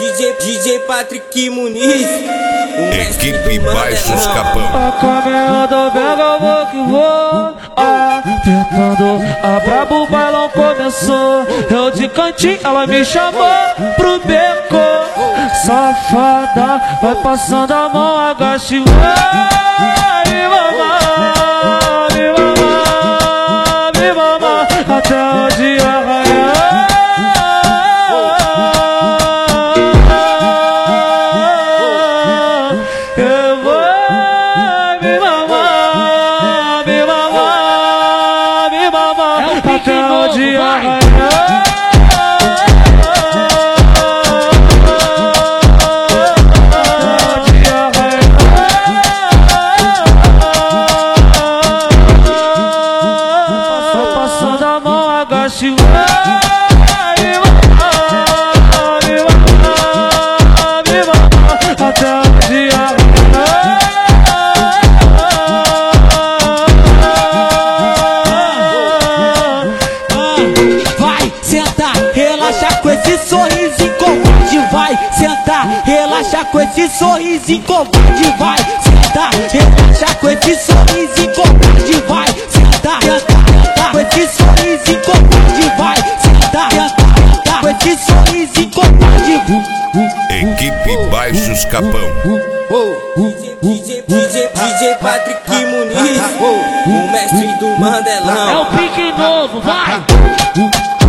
DJ Patrick Muniz, Equipe Baixos Capão. A caminhada pega, eu vou que vou. Apertando a brabo, o bailão começou. Eu de cantinho, ela me chamou pro beco. Safada, vai passando a mão, agache, vai me mamar, me mamar, me mamar, até o dia raiar. Eu vou me mamar, me mamar, me mamar, até o dia raiar. Agache, vai me mamar, me mamar, me mamar, até o dia vai sentar, relaxa com esse sorriso covarde. Vai sentar, relaxa com esse sorriso covarde. Vai sentar, relaxa com esse sorriso covarde. Vai sentar, sentar com esse sorriso covarde. Vai sentar, sentar com esse sorriso covarde. Equipe Baixos Capão. DJ Patrick Muniz, o mestre do Mandelão. é o pique novo, vai!